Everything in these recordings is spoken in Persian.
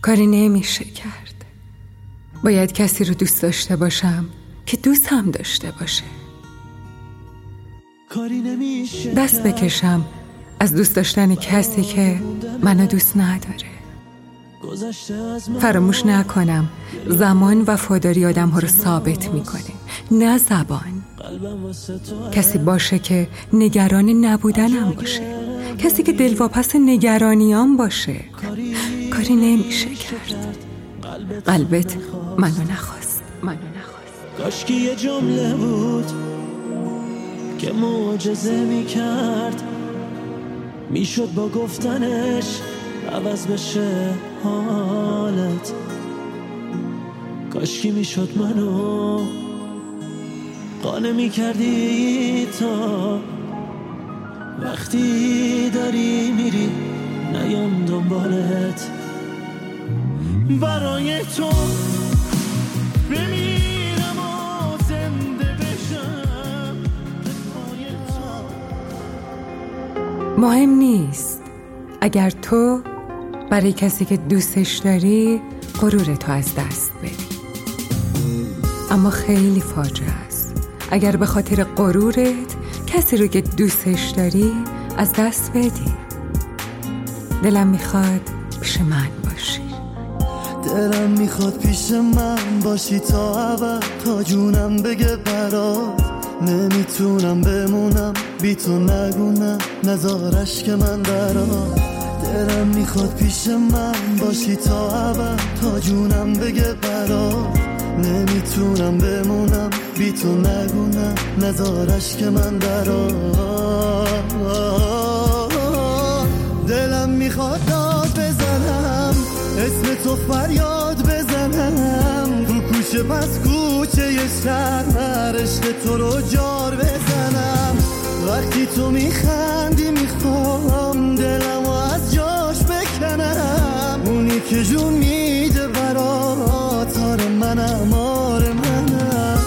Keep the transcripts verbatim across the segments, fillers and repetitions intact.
کاری نمیشه کرد. باید کسی رو دوست داشته باشم که دوست هم داشته باشه. کاری نمیشه دست بکشم از دوست داشتن کسی که منو دوست نداره. فراموش نکنم زمان وفاداری آدم ها رو ثابت میکنه، نه زبان. کسی باشه که نگران نبودنم باشه، کسی که دلواپس نگرانیام باشه. کاری نمیشه کرد. قلبت منو نخواست، منو نخواست. کاشکی یه جمله بود که معجزه میکرد، میشد با گفتنش عوض بشه حالت. کاشکی میشد منو قانع میکردی تا وقتی داری میری نیام دنبالت. برای تو بمیرم و زنده بشم. مهم نیست اگر تو برای کسی که دوستش داری غرور تو از دست بدی، اما خیلی فاجعه است اگر به خاطر غرورت کسی رو که دوستش داری از دست بدی. دلم میخواد پیش من باشی. دلم میخواد پیش من باشی تا ابد، تا جونم بگه برات. نمیتونم بمونم بی تو، نگونم نزارش که من برات. دلم میخواد پیش من باشی تا ابد، تا جونم بگه برات. نمیتونم بمونم بی تو، نگونم نزارش که من برات. دلم میخواد داد بزنم، اسم تو فریاد بزنم، تو کوچه پس کوچه یه شهر عشق تو رو جار بزنم. وقتی تو میخندی میخوام دلمو از جاش بکنم، اونی که جون میده برات. آره منم، آره منم.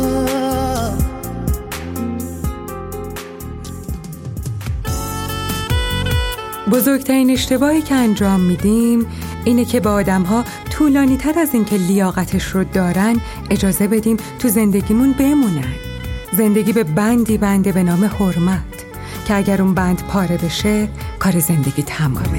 بزرگترین اشتباهی که انجام میدیم اینه که به آدم‌ها طولانی تر از این که لیاقتش رو دارن اجازه بدیم تو زندگیمون بمونن. زندگی به بندی بنده به نام حرمت که اگر اون بند پاره بشه کار زندگی تمامه.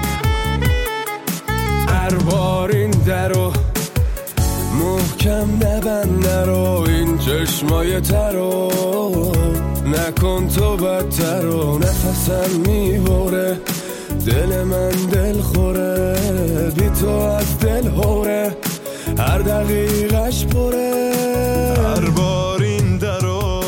هر بار این درو محکم نبند، نرو این چشمای ترو نکن تو بدتر و نفسم میبره. دل من دل خوره بی تو از دل هوره، هر دقیقش پره. هر بار این درو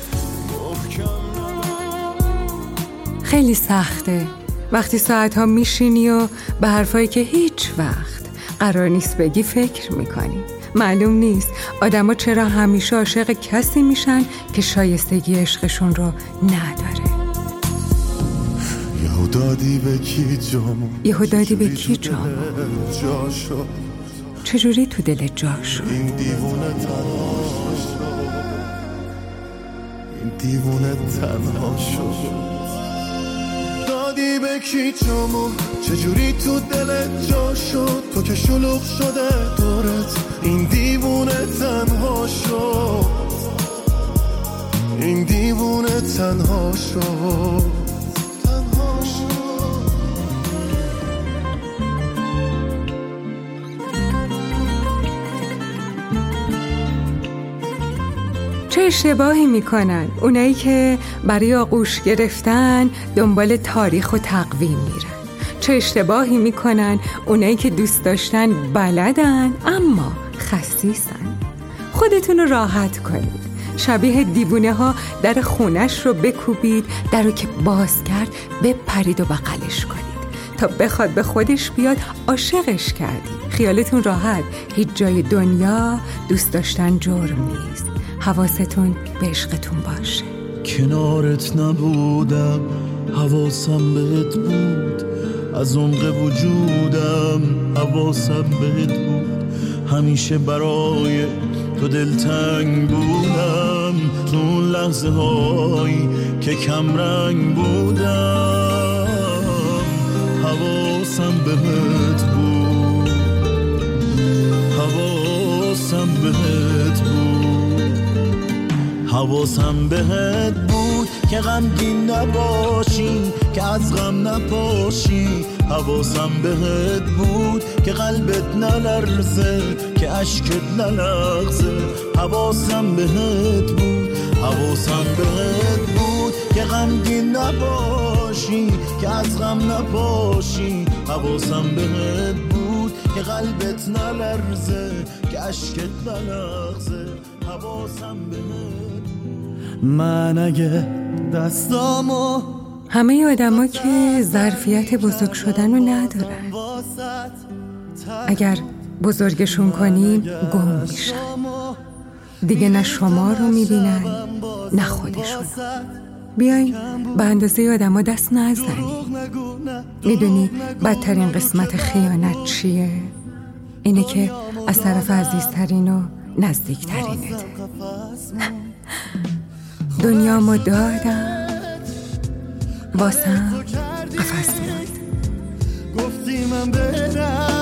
خیلی سخته وقتی ساعتها میشینی و به حرفایی که هیچ وقت قرار نیست بگی فکر میکنی. معلوم نیست آدما چرا همیشه عاشق کسی میشن که شایستگی عشقشون رو نداره. یهو دادی به کی جامو، یهو دادی به کی جامو، جاشو چجوری تو دل جاشو. این دیوونه تنها شد، این دیوونه تنها شد. دادی به کی جامو، چجوری تو دل جا شد. تو که شلوغ شده دورت، این دیوونه تنها شد، این دیوونه تنها شد. چه اشتباهی میکنن اونایی که برای آغوش گرفتن دنبال تاریخ و تقویم میرن. چه اشتباهی میکنن اونایی که دوست داشتن بلدن اما خسیسن. خودتون رو راحت کنید. شبیه دیوونه ها در خونش رو بکوبید، در رو که باز کرد بپرید و بغلش کنید تا بخواد به خودش بیاد. عاشقش کردید. خیالتون راحت، هیچ جای دنیا دوست داشتن جرم نیست. حواستون به عشقتون باشه. کنارت نبودم حواسم بهت بود، از عمق وجودم حواسم بهت بود. همیشه برای تو دلتنگ بودم، تو اون لحظه هایی که کم رنگ بودم حواسم بهت بود. حواسم بهت بود، حواسم بهت بود که غمگین نباشی، که از غم نپاشی. حواسم بهت بود که قلبت نلرزه، که عشقت نلغزه. حواسم بهت بود، حواسم بهت بود که غمگین نباشی، که از غم نپاشی. حواسم بهت بود که قلبت نلرزه، که عشقت نلغزه. حواسم بهت. من اگه دستامو همه آدما که ظرفیت بزرگ شدن رو ندارن، اگر بزرگشون کنیم گم میشن، دیگه نه شما رو میبینن نه خودشون. بیاین به اندازه آدما دست نزنیم. میدونی بدترین قسمت خیانت چیه؟ اینه که از طرف عزیزترین و نزدیکترینت. دنیامو دادم واسم قفس بود. گفتی من برم